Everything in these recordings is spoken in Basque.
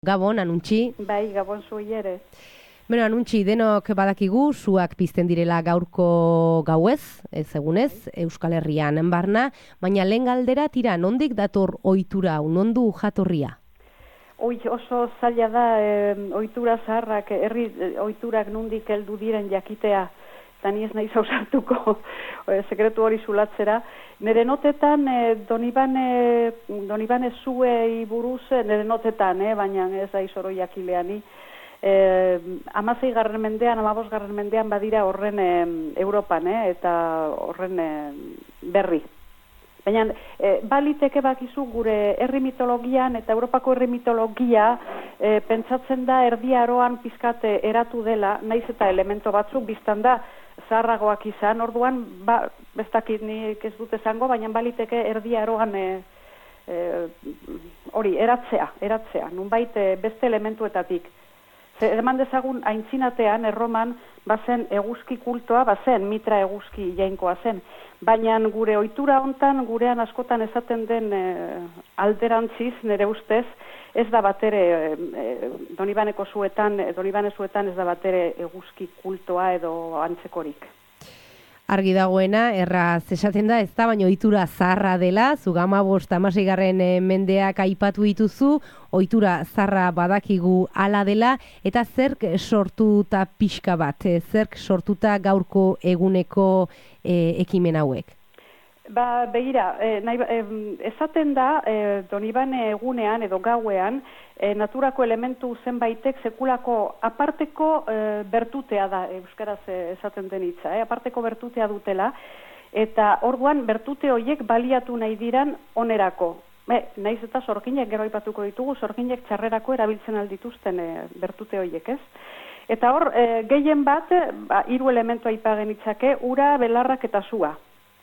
Gabon, Anuntxi. Bai, Gabon zuei ere. Beno, Anuntxi, denok badakigu, suak pizten direla gaurko gauez, ez egunez, Euskal Herrian barna, baina lehen galdera tira, nondik dator ohitura, nondu jatorria? Oso zaila da ohitura zaharrak, herri ohiturak nondik heldu diren jakitea, eta ni ez naiz ausartuko sekretu hori zulatzera. Nire notetan, Donibane zuei buruz, nire notetan, baina ez da izoro jakileani, 16. mendean, 15. mendean badira horren Europan, eta horren berri. Baina, baliteke bakizu gure herri mitologian eta Europako herri mitologia pentsatzen da Erdi Aroan pizkat eratu dela, naiz eta elemento batzuk biztan da zaharragoak izan, orduan, bestakit nik ez dut esango, baina baliteke Erdi Aroan hori, eratzea, nunbait beste elementuetatik. Eman dezagun aintzinatean, Erroman, bazen eguzki kultoa, bazen mitra eguzki jainkoa zen. Baina gure ohitura hontan, gurean askotan esaten den alderantziz, nire ustez, ez da batere, Donibane zuetan ez da batere eguzki kultoa edo antzekorik. Argi dagoena, erraz esaten da, ez da, baina ohitura zaharra dela, zu 15. mendeak aipatu dituzu, ohitura zaharra badakigu hala dela, eta zerk sortuta pixka bat, zerk sortuta gaurko eguneko ekimen hauek? Begira, esaten da, Donibane egunean edo gauean, naturako elementu zenbaitek sekulako aparteko bertutea da, euskaraz esaten den hitza, aparteko bertutea dutela, eta orduan bertute horiek baliatu nahi diran onerako. Naiz eta zorginek gero aipatuko ditugu, zorginek txarrerako erabiltzen aldituzten bertute horiek, ez? Eta hor, gehien bat, 3 elementu aipagen itzake, ura, belarrak eta sua.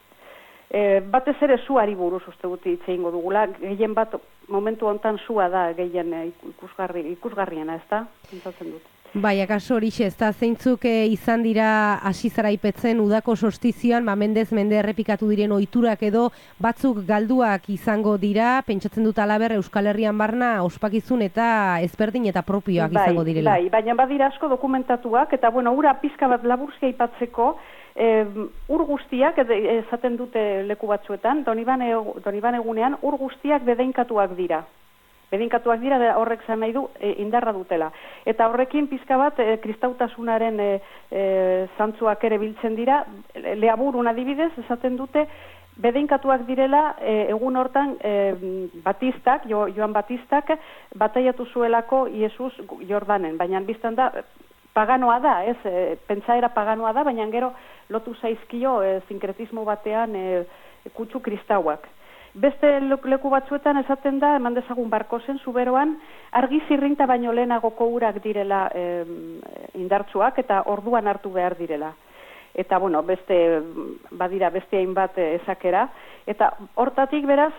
Batez ere zuari buruz uste dut hitz egingo dugula, gehien bat momentu hontan zua da gehien ikusgarriena, ez da? Pentsatzen dut. Bai, akaso horixe, ez da, zeintzuk izan dira hasi zara aipetzen udako solstizioan, mendez mende errepikatu diren ohiturak edo batzuk galduak izango dira, pentsatzen dut alaber Euskal Herrian barna ospakizun eta ezberdin eta propioak izango direla. Bai, baina badira asko dokumentatuak, eta ura pizka bat laburzkia aipatzeko, ur guztiak, esaten dute leku batzuetan, Donibane egunean, ur guztiak bedeinkatuak dira. Bedeinkatuak dira, horrek zan nahi du, indarra dutela. Eta horrekin pizka bat, kristautasunaren zantzuak ere biltzen dira, Leaburun adibidez, esaten dute, bedeinkatuak direla, egun hortan, Batistak, Joan Batistak, bataiatu zuelako Iesus Jordanen, baina biztan da, paganoa da, pentsaera paganoa da, baina gero lotu zaizkio sinkretismo batean kutsu kristauak. Beste leku batzuetan esaten da, eman dezagun Barkosen, Zuberoan, argi zirrinta baino lehenagoko urak direla indartsuak eta orduan hartu behar direla. Eta, badira beste hainbat ezakera. Eta hortatik beraz,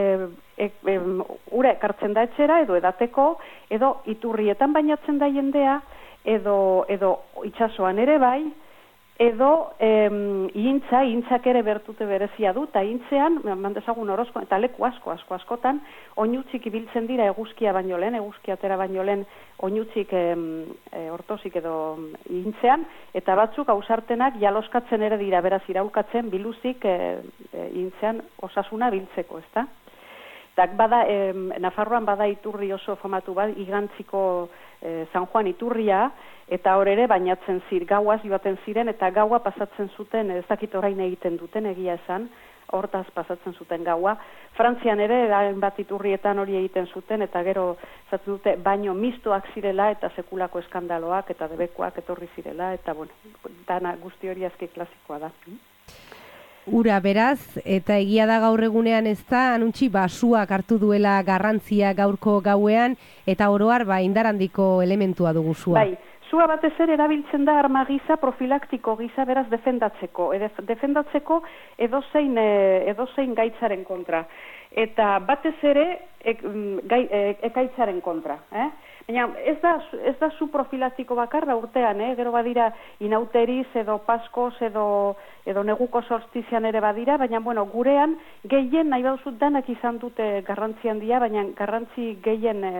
ura ekartzen da etxera, edo edateko, edo iturrietan bainatzen da jendea, edo itsasoan ere bai, edo ihintzak ere bertute berezia du, eta ihintzean, mandezagun orozko, eta leku askotan, oinutzik ibiltzen dira eguzkia baino lehen, eguzkia atera baino lehen, oinutzik ortozik edo ihintzean, eta batzuk ausartenak jaloskatzen ere dira, beraz iraulkatzen biluzik ihintzean osasuna biltzeko, ezta? Nafarroan bada iturri oso famatu bat, Igantziko San Juan iturria, eta hor ere bainatzen gauaz joaten ziren, eta gaua pasatzen zuten, ez dakit orain egiten duten egia esan, hortaz pasatzen zuten gaua. Frantzian ere, bat iturrietan hori egiten zuten, eta gero zaten dute baino mistoak zirela, eta sekulako eskandaloak, eta debekoak etorri zirela, eta dana guzti hori azki klasikoa da. Ura beraz, eta egia da gaur egunean ez da, Anuntxi, suak hartu duela garrantzia gaurko gauean, eta oroar indarandiko elementua dugu sua. Bai, sua batez ere erabiltzen da arma gisa, profilaktiko gisa, beraz defendatzeko. Defendatzeko edozein gaitzaren kontra. Eta batez ere ekaitzaren kontra. Baina ez da zu profilaktiko bakarra urtean, gero badira inauteriz edo paskoz edo neguko solstizian ere badira, baina gurean gehien nahi bauzut danak izan dute garrantzi handia, baina garrantzi gehien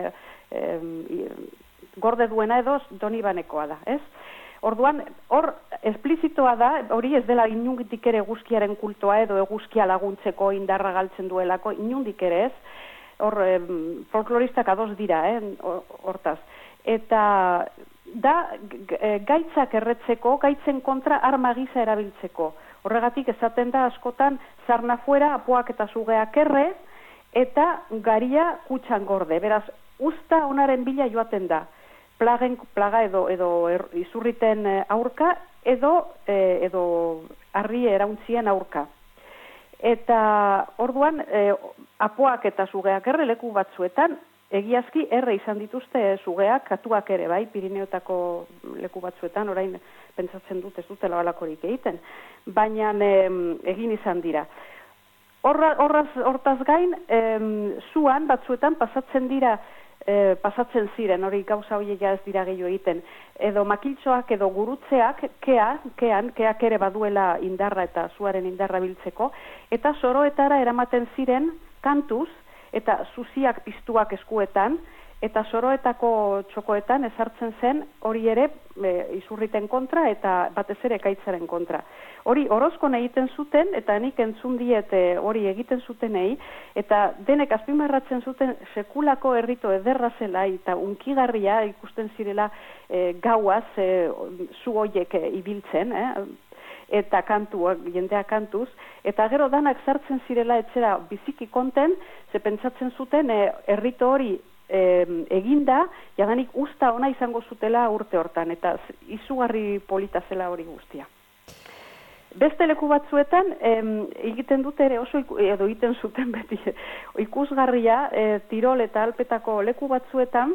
gorde duena edo Donibanekoa da, ez? Orduan, hor, esplizitoa da, hori ez dela inundik ere eguzkiaren kultoa edo eguzkia laguntzeko indarra galtzen duelako, inundik ere ez, hor, folkloristak ados dira, hortaz. Eta da, gaitzak erretzeko, gaitzen kontra arma gisa erabiltzeko. Horregatik esaten da askotan, sarna fuera, apoak eta sugeak erre, eta garia kutxan gorde. Beraz, usta onaren bila joaten da. Plaga edo izurriten aurka, edo harri erauntzien aurka. Eta orduan, apoak eta sugeak erre leku batzuetan, egiazki erre izan dituzte sugeak, katuak ere, bai, Pirineotako leku batzuetan, orain pentsatzen dut ez dutela balakorik egiten, baina egin izan dira. Hortaz gain, zuan batzuetan pasatzen ziren, hori gauza horiek ez dira gehiago egiten, edo makiltxoak edo gurutzeak, keak ere baduela indarra eta zuaren indarra biltzeko, eta soroetara eramaten ziren kantuz, eta zuziak piztuak eskuetan, eta soroetako txokoetan ezartzen zen hori ere izurriten kontra eta batez ere ekaitzaren kontra. Hori orozkon egiten zuten, eta nik entzun diet hori egiten zutenei, eta denek azpimarratzen zuten sekulako herrito ederra zela, eta unkigarria ikusten zirela gauaz zu hoiek ibiltzen, eta jendea kantuz, eta gero danak sartzen zirela etxera biziki konten, ze pentsatzen zuten herrito hori eginda, jadanik usta ona izango zutela urte hortan, eta izugarri polita zela hori guztia. Beste leku batzuetan, egiten dute ere oso, edo egiten zuten beti, ikusgarria, Tirol eta Alpetako leku batzuetan,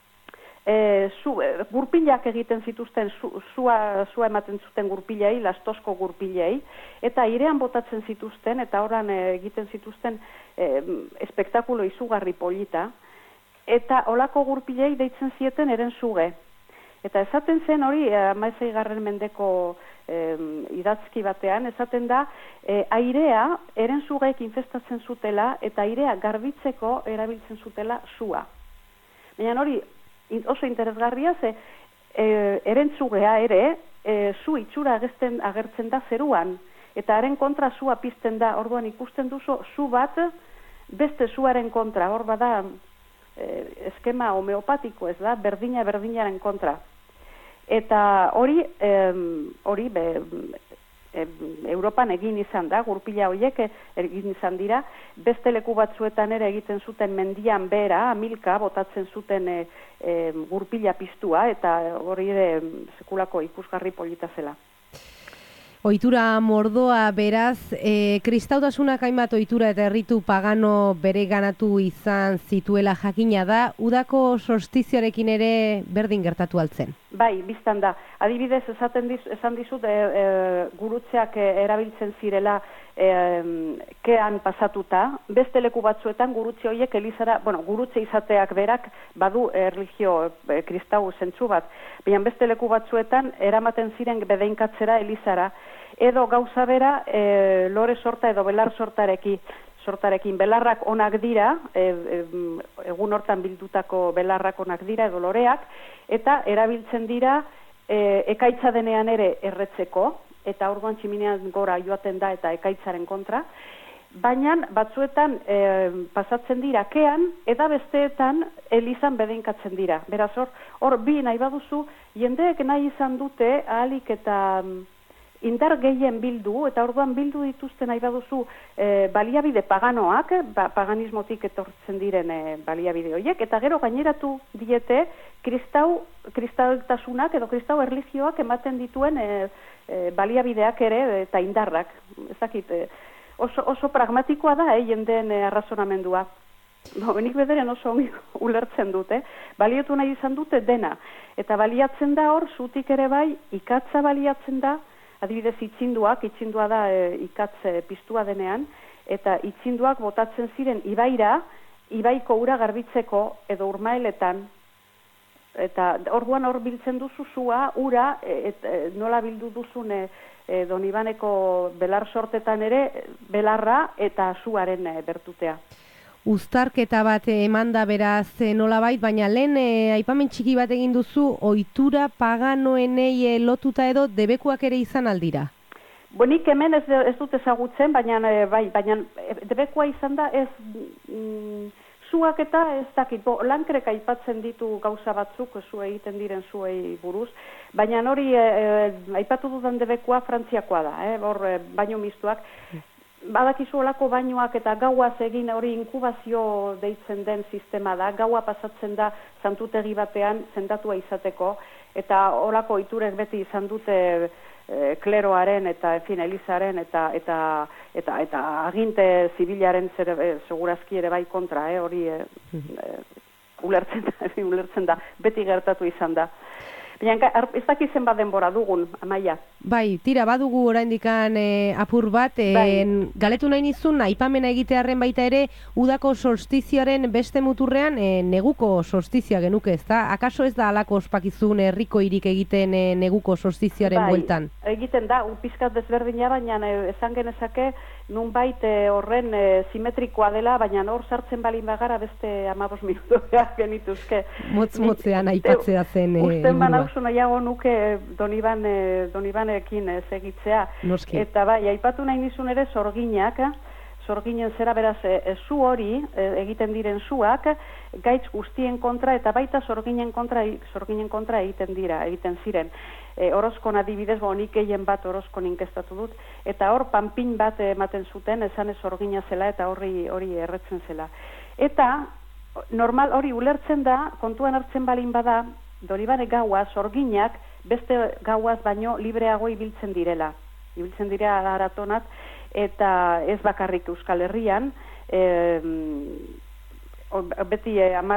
gurpilak egiten zituzten, zua ematen zuten gurpilei, lastosko gurpilei, eta airean botatzen zituzten, eta oran egiten zituzten espektakulo izugarri polita, eta olako gurpilei deitzen zieten eren zuge. Eta esaten zen hori, 16. mendeko idatzki batean, esaten da, airea eren zugeek infestatzen zutela, eta airea garbitzeko erabiltzen zutela zua. Baina hori, oso interesgarria, ze erentzugea ere, zu itxura agertzen da zeruan, eta haren kontra zua pizten da, orduan ikusten duzu, zu bat, beste zuaren kontra, hor bada eskema homeopatiko ez da, berdinaren kontra. Eta hori Europan egin izan da, gurpila horiek egin izan dira, beste leku batzuetan ere egiten zuten mendian bera, amilka, botatzen zuten gurpila piztua, eta hori ere sekulako ikusgarri polita zela. Ohitura mordoa beraz, kristautasunak hainbat ohitura eta erritu pagano bere ganatu izan zituela jakina da, udako solstizioarekin ere berdin gertatu altzen. Bai, biztan da. Adibidez, esan dizut gurutzeak erabiltzen zirela kean pasatuta, beste leku batzuetan gurutze horiek elizara, gurutze izateak berak badu erlijio kristau zentzu bat, baina beste leku batzuetan eramaten ziren bedeinkatzera elizara, edo gauza bera lore sorta edo belar sortarekin belarrak onak dira, egun hortan bildutako belarrak onak dira edo loreak, eta erabiltzen dira ekaitza denean ere erretzeko, eta orduan tximinean gora joaten da eta ekaitzaren kontra, baina batzuetan pasatzen dira kean, eta besteetan elizan bedeinkatzen dira. Beraz, hor bi nahi baduzu, jendeek nahi izan dute ahalik eta indar gehien bildu, eta orduan bildu dituzte nahi baduzu baliabide paganoak, paganismotik etortzen diren baliabide horiek, eta gero gaineratu diete kristautasunak edo kristau erlijioak ematen dituen baliabideak ere eta indarrak. Ez dakit, oso pragmatikoa da jendeen arrazonamendua. Nik bederen oso ulertzen dute, baliotu nahi izan dute dena, eta baliatzen da hor, zutik ere bai, ikatza baliatzen da, adibidez itxindua da ikatz piztua denean, eta itxinduak botatzen ziren ibaira, ibaiko ura garbitzeko edo urmaeletan, eta orduan hor biltzen duzu zua, ura, nola bildu duzun Donibaneko belar sortetan ere, belarra eta zuaren bertutea. uztarketa bat eman da beraz nolabait, baina lehen aipamen txiki bat egin duzu, ohitura paganoenei lotuta edo debekuak ere izan aldira? Nik hemen ez dut ezagutzen, baina debekua izan da ez zuak eta ez dakit, lankrek aipatzen ditu gauza batzuk, zu egiten diren zuei buruz, baina hori aipatu dudan debekua frantziakoa da, hor baino mistuak. Badakizu olako bainoak eta gauaz egin hori inkubazio deitzen den sistema da, gaua pasatzen da santutegi batean sendatua izateko, eta olako ohiturek beti izan dute kleroaren eta elizaren eta aginte zibilaren segurazki ere bai kontra, hori ulertzen da, beti gertatu izan da. Baina ez dakizen bat denbora dugun, Amaia. Bai, tira, badugu oraindikan apur bat, galetu nahi nizun, aipamena egitearren baita ere, udako solstizioaren beste muturrean neguko solstizioa genuke, ezta? Akaso ez da alako ospakizun herriko hirik egiten neguko solstizioaren bueltan? Bai, egiten da, pizkat desberdina, baina esan genezake nunbait horren simetrikoa dela, baina hor sartzen balin bagara beste 15 minutu behar genituzke. Motz-motzean aipatzea zen usten banauzu nahiago nuke Donibanekin segitzea. Noski. Eta bai, aipatu nahi nizun ere sorginak, sorginen zera beraz zu hori egiten diren zuak, gaitz guztien kontra eta baita sorginen kontra egiten ziren. Orozkon adibidez, nik gehien bat orozkon inkestatu dut, eta hor panpin bat ematen zuten, esan ez sorgina zela eta hori erretzen zela. Eta normal hori ulertzen da, kontuan hartzen balin bada, Donibane gaua, sorginak, beste gauaz baino libreago ibiltzen direla. Ibiltzen dira aratonat, eta ez bakarrik Euskal Herrian, beti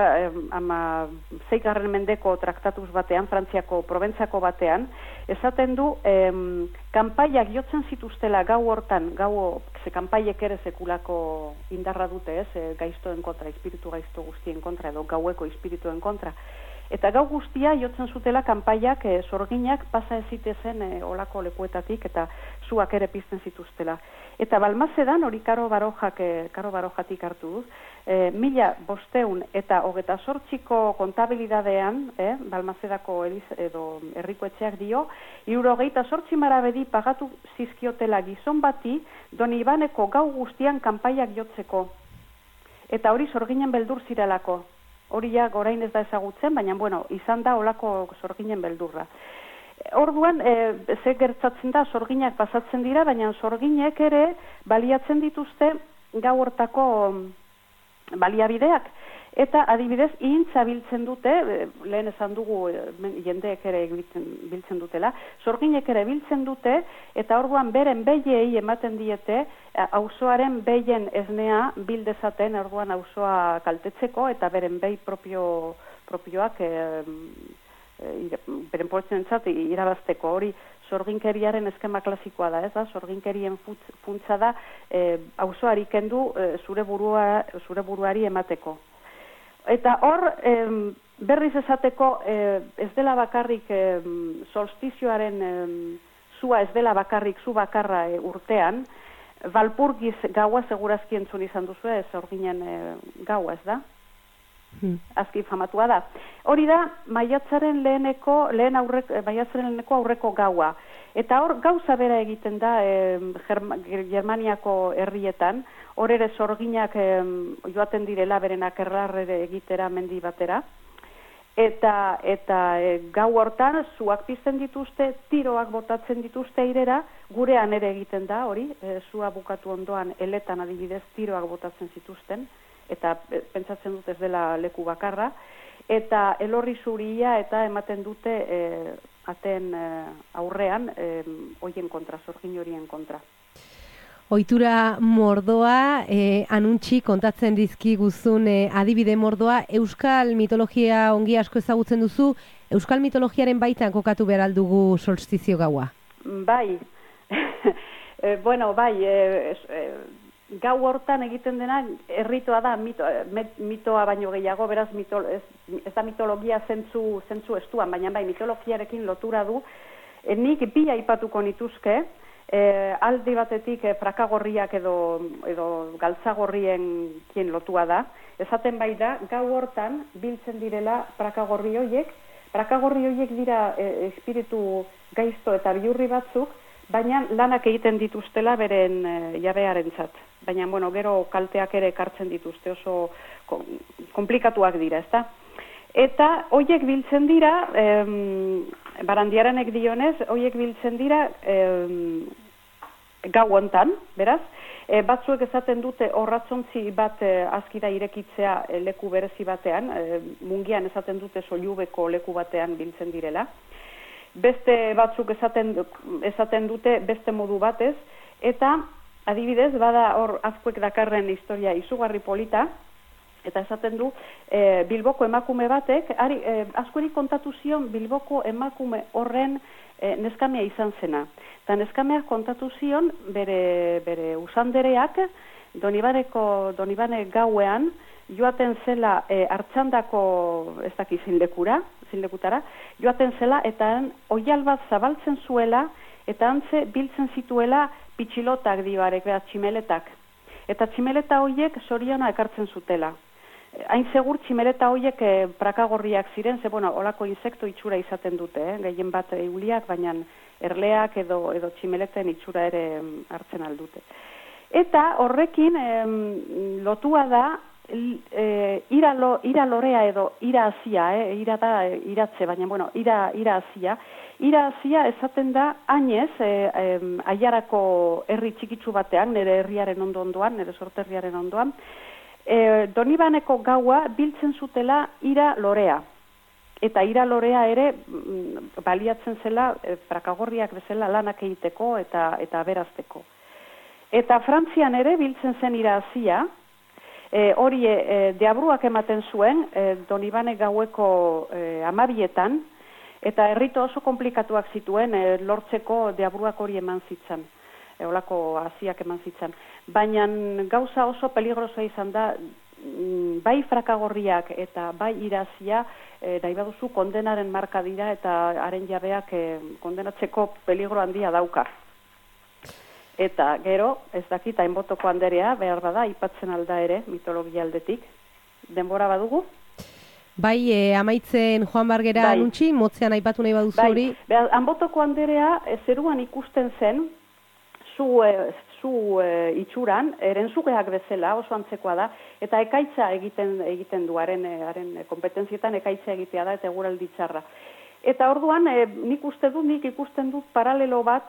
6. mendeko traktatuz batean, Frantziako Proventzako batean, esaten du kanpaiak jotzen zituztela gau hortan, kanpaiek ere sekulako indarra dute, gaiztoen kontra, espiritu gaizto guztien kontra, edo gaueko espirituen kontra. Eta gau guztia jotzen zutela kanpaiak sorginak pasa ezitezen olako lekuetatik eta zuak ere pizten zituztela. Eta Balmazedan hori Karo Barojatik hartu duz, 1528ko kontabilidadean, Balmazedako edo herriko etxeak dio, 78 marabedi pagatu zizkiotela gizon bati Donibaneko gau guztian kanpaiak jotzeko. Eta hori sorginen beldur zirelako. Hori ja orain ez da ezagutzen, baina izan da olako sorginen beldurra. Orduan, ze gertatzen da, sorginak pasatzen dira, baina sorginek ere baliatzen dituzte gau hortako baliabideak. Eta adibidez, ihintza biltzen dute, lehen esan dugu jendeek ere biltzen dutela, sorginek ere biltzen dute, eta orduan beren behiei ematen diete, auzoaren behien esnea bildezaten, orduan auzoa kaltetzeko, eta beren behi propioak beren poltsenentzat irabazteko. Hori sorginkeriaren eskema klasikoa da, ez da? Sorginkerien funtsa da, auzoari kendu zure buruari emateko. Eta hor, berriz esateko, ez dela bakarrik solstizioaren zua, ez dela bakarrik zu bakarra urtean, Valpurgiz gaua segurazki entzun izan duzu, sorginen gaua, ez da? Azki famatua da. Hori da, maiatzaren leheneko aurreko gaua. Eta hor, gauza bera egiten da Germaniako herrietan, hor ere sorginak joaten direla beren akerrarre egitera mendi batera, eta gau hortan zuak pizten dituzte, tiroak botatzen dituzte airera, gurean ere egiten da hori, zua bukatu ondoan eletan adibidez tiroak botatzen zituzten, eta pentsatzen dut ez dela leku bakarra, eta elorri zuria eta ematen dute aten aurrean hoien kontra, sorgin horien kontra. Ohitura mordoa, anuntxi kontatzen dizkiguzun adibide mordoa, euskal mitologia ongi asko ezagutzen duzu, euskal mitologiaren baitan kokatu behar aldugu solstizio gaua? Bai, gau hortan egiten dena erritoa da mitoa baino gehiago, beraz ez da mitologia zentzu estuan, baina bai mitologiarekin lotura du. Nik bi aipatuko nituzke, aldi batetik prakagorriak edo galtzagorrien lotua da. Esaten bai da, gau hortan biltzen direla prakagorri horiek dira espiritu gaizto eta bihurri batzuk, baina lanak egiten dituztela beren jabearentzat. Baina, gero kalteak ere ekartzen dituzte, oso komplikatuak dira, ezta? Eta horiek biltzen dira, Barandiaranek dionez, horiek biltzen dira gau hontan, beraz, batzuek esaten dute orratzontzi bat azkira irekitzea leku berezi batean, mungian esaten dute soilubeko leku batean biltzen direla. Beste batzuk esaten dute beste modu batez, eta adibidez, bada hor azkuek dakarren historia izugarri polita, eta esaten du Bilboko emakume batek, askori kontatu zion Bilboko emakume horren neskamea izan zena. Eta neskameak kontatu zion bere usandereak Donibane gauean joaten zela hartxandako ez daki zinlekutara, joaten zela eta oial bat zabaltzen zuela eta antze biltzen zituela pitxilotak dioarek, tximeletak. Eta tximeleta horiek soriona ekartzen zutela. Hain segur tximeleta horiek prakagorriak ziren, ze olako insekto itxura izaten dute, gehien bat euliak, baina erleak edo tximeleten itxura ere hartzen aldute. Eta horrekin lotua da ira lorea edo ira azia, ira da iratze, baina ira azia. Ira azia esaten da hainez Aiarako herri txikitsu batean, nire herriaren ondoan, nire sorterriaren ondoan, Donibaneko gaua biltzen zutela ira lorea. Eta ira lorea ere baliatzen zela prakagorriak bezala lanak egiteko eta berazteko. Eta Frantzian ere biltzen zen ira azia, hori deabruak ematen zuen Donibane gaueko 12etan, eta herrito oso komplikatuak zituen lortzeko deabruak hori eman zitzan. Olako aziak eman zitzan. Baina gauza oso peligrosa izan da, bai frakagorriak eta bai irazia, nahi baduzu kondenaren marka dira eta haren jabeak kondenatzeko peligro handia dauka. Eta gero, ez dakit, hainbotoko anderea, behar bada, aipatzen alda ere, mitologia aldetik. Denbora badugu? Bai, amaitzen Joan Bargera anuntzi, motzean aipatu nahi baduzu hori. Bai, hainbotoko anderea, zeruan ikusten zen, zu itxuran, erentzugeak bezala, oso antzekoa da, eta ekaitza egiten du, haren kompetenzietan ekaitza egitea da, eta eguraldi txarra. Eta orduan, nik ikusten dut paralelo bat,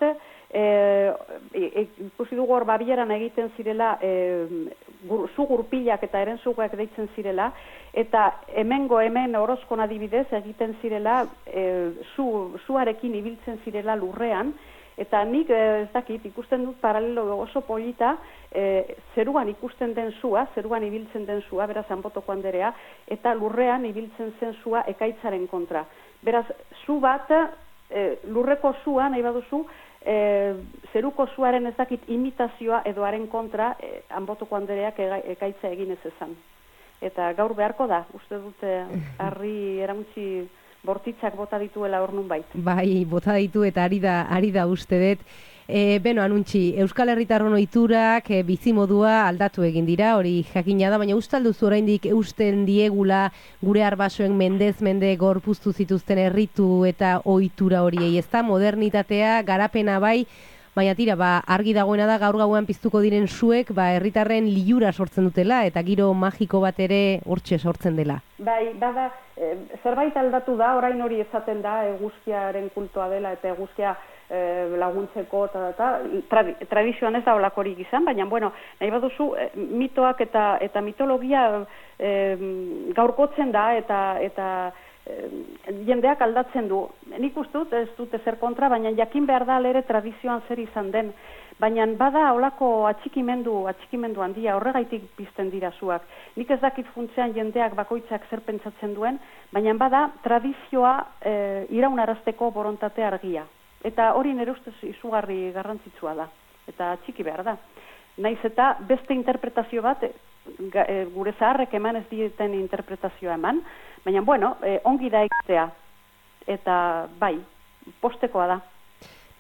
ikusi dugu hor Babieran egiten zirela, zu gurpilak eta erentzugeak deitzen zirela, eta hemen orozkon adibidez egiten zirela, zuarekin ibiltzen zirela lurrean, eta nik ez dakit ikusten dut paralelo oso polita, zeruan ikusten den zua, zeruan ibiltzen den zua, beraz Hanbotoko anderea, eta lurrean ibiltzen zen zua ekaitzaren kontra. Beraz, zu bat, lurreko zua, nahi baduzu, zeruko zuaren ez dakit imitazioa edo haren kontra, Hanbotoko andereak ekaitza egin ez ezan. Eta gaur beharko da, uste dute harri eramuntzi bortitzak bota dituela hor nun bait. Bai, bota ditu eta ari da uste dut. Anuntzi, Euskal Herritarron ohiturak bizimodua aldatu egin dira, hori jakina da, baina uste alduzu oraindik eusten diegula gure arbasoen mendez mende gorpuztu zituzten herritu eta ohitura horiei, ezta modernitatea, garapena bai, baina tira, argi dagoena da gaur gauean piztuko diren zuek, herritarren liura sortzen dutela eta giro magiko bat ere hortxe sortzen dela. Bai, bada, zerbait aldatu da, orain hori esaten da, eguzkiaren kultoa dela eta eguzkia laguntzeko eta tradizioan ez da olakorik izan, baina, nahi baduzu, mitoak eta mitologia gaurkotzen da eta jendeak aldatzen du. Nik uste dut, ez dut ezer kontra, baina jakin behar da ere tradizioan zer izan den. Baina bada olako atxikimendu handia, horregaitik pizten dira zuak. Nik ez dakit funtzean jendeak bakoitzak zer pentsatzen duen, baina bada tradizioa iraunarazteko borontate argia. Eta hori nire ustez izugarri garrantzitsua da. Eta txiki behar da. Naiz eta beste interpretazio bat, gure zaharrek eman ez dieten interpretazioa eman, baina ongi da egitea. Eta bai, postekoa da.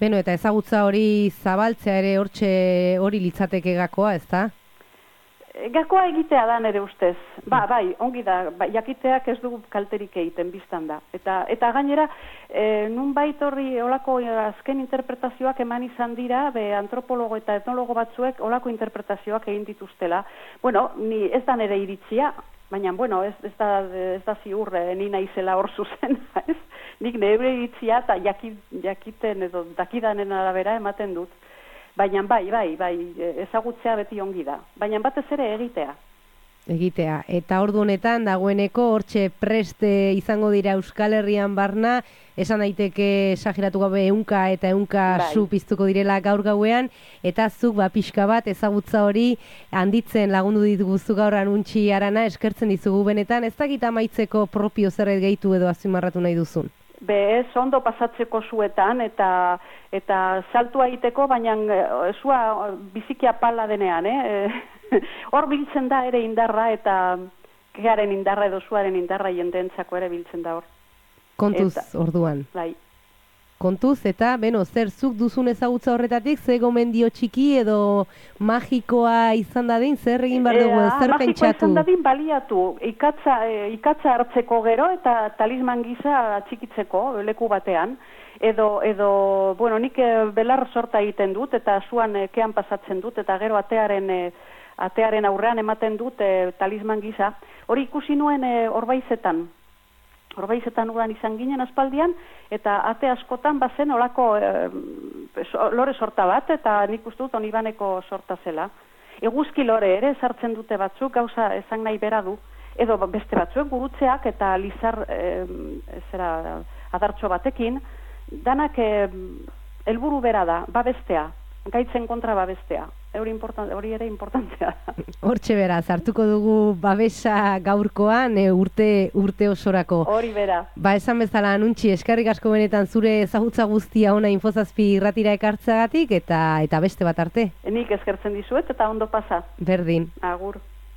Beno, eta ezagutza hori zabaltzea ere hori litzateke gakoa, ezta? Gakoa egitea da nere ustez. Bai, ongi da, jakiteak ez du kalterik egiten biztan da. Eta gainera, nunbait horri olako azken interpretazioak eman izan dira, antropologo eta etnologo batzuek olako interpretazioak egin dituztela. Bueno, ni ez da nere iritzia, baina, bueno, ez da ziur ni naizela hor zuzen, ez? Nik nere iritzia eta jakiten edo dakidanen arabera ematen dut. Baina bai, ezagutzea beti ongi da. Baina batez ere egitea. Eta ordu honetan dagoeneko hortxe preste izango dira Euskal Herrian barna, esan daiteke esageratu gabe 100 eta 100 su piztuko direla gaur gauean, eta zuk pixka bat ezagutza hori handitzen lagundu dituguzu gaur Anuntxi Arana, eskertzen dizugu benetan, ez dakit amaitzeko propio zerbait gehitu edo azpimarratu nahi duzun? Ez ondo pasatzeko zuetan eta saltua egiteko, baina zua bizikia pala denean, hor biltzen da ere indarra eta kearen indarra edo zuaren indarra jendeentzako ere biltzen da hor. Kontuz orduan. Bai. Kontuz eta, zer zuk duzun ezagutza horretatik, ze gomendio txiki edo magikoa izan dadin, zer egin behar dugu, zer pentsatu? Magikoa izan dadin baliatu, ikatza hartzeko gero eta talisman gisa txikitzeko leku batean, edo bueno, nik belar sorta egiten dut eta zuan kean pasatzen dut eta gero atearen aurrean ematen dut talisman gisa. Hori ikusi nuen Orbaizetan udan izan ginen aspaldian, eta ate askotan bazen olako lore sorta bat, eta nik uste dut Onibaneko sorta zela. Eguzki lore ere sartzen dute batzuk, gauza esan nahi bera du, edo beste batzuek gurutzeak eta lizar adartxo batekin, danak helburu bera da, babestea, gaitzen kontra babestea. Hori ere importantea da. Hortxe beraz, hartuko dugu babesa gaurkoan urte osorako. Hori bera. Esan bezala, Anuntxi, eskerrik asko benetan zure ezagutza guztia ona Infozazpi irratira ekartzeagatik eta beste bat arte. Nik eskertzen dizuet eta ondo pasa. Berdin. Agur.